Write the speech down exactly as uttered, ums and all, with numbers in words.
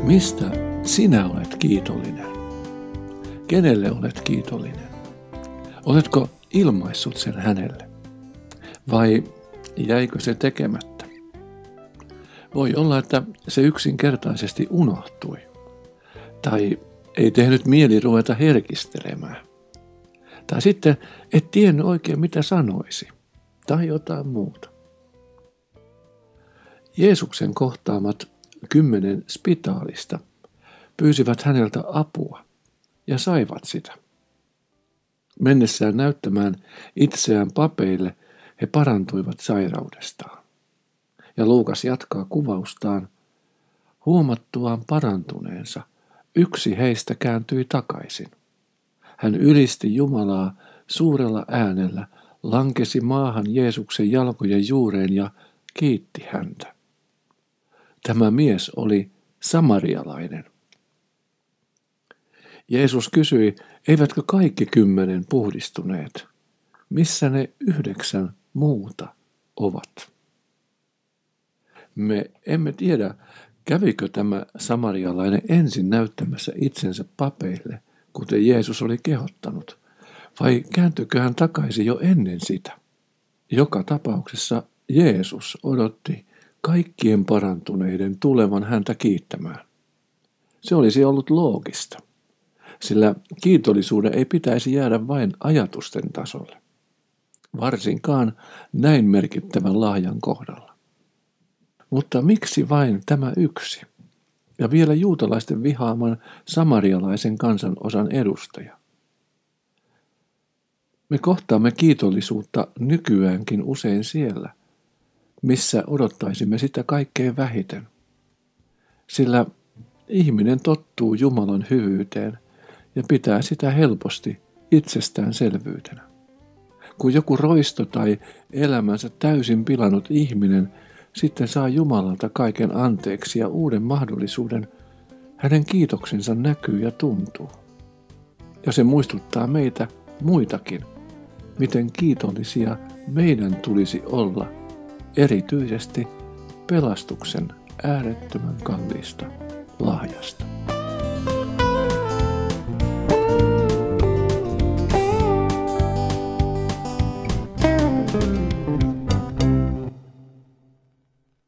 Mistä sinä olet kiitollinen? Kenelle olet kiitollinen? Oletko ilmaissut sen hänelle? Vai jäikö se tekemättä? Voi olla, että se yksinkertaisesti unohtui. Tai ei tehnyt mieli ruveta herkistelemään. Tai sitten et tiennyt oikein mitä sanoisi. Tai jotain muuta. Jeesuksen kohtaamat kymmenen spitaalista pyysivät häneltä apua ja saivat sitä. Mennessään näyttämään itseään papeille he parantuivat sairaudestaan. Ja Luukas jatkaa kuvaustaan. Huomattuaan parantuneensa, yksi heistä kääntyi takaisin. Hän ylisti Jumalaa suurella äänellä, lankesi maahan Jeesuksen jalkojen juureen ja kiitti häntä. Tämä mies oli samarialainen. Jeesus kysyi, eivätkö kaikki kymmenen puhdistuneet? Missä ne yhdeksän muuta ovat? Me emme tiedä, kävikö tämä samarialainen ensin näyttämässä itsensä papeille, kuten Jeesus oli kehottanut, vai kääntyikö hän takaisin jo ennen sitä? Joka tapauksessa Jeesus odotti kaikkien parantuneiden tulevan häntä kiittämään. Se olisi ollut loogista, sillä kiitollisuuden ei pitäisi jäädä vain ajatusten tasolle, varsinkaan näin merkittävän lahjan kohdalla. Mutta miksi vain tämä yksi, ja vielä juutalaisten vihaaman samarialaisen kansanosan edustaja? Me kohtaamme kiitollisuutta nykyäänkin usein siellä, missä odottaisimme sitä kaikkein vähiten. Sillä ihminen tottuu Jumalan hyvyyteen ja pitää sitä helposti itsestäänselvyytenä. Kun joku roisto tai elämänsä täysin pilannut ihminen sitten saa Jumalalta kaiken anteeksi ja uuden mahdollisuuden, hänen kiitoksensa näkyy ja tuntuu. Ja se muistuttaa meitä muitakin, miten kiitollisia meidän tulisi olla, erityisesti pelastuksen äärettömän kalliista lahjasta.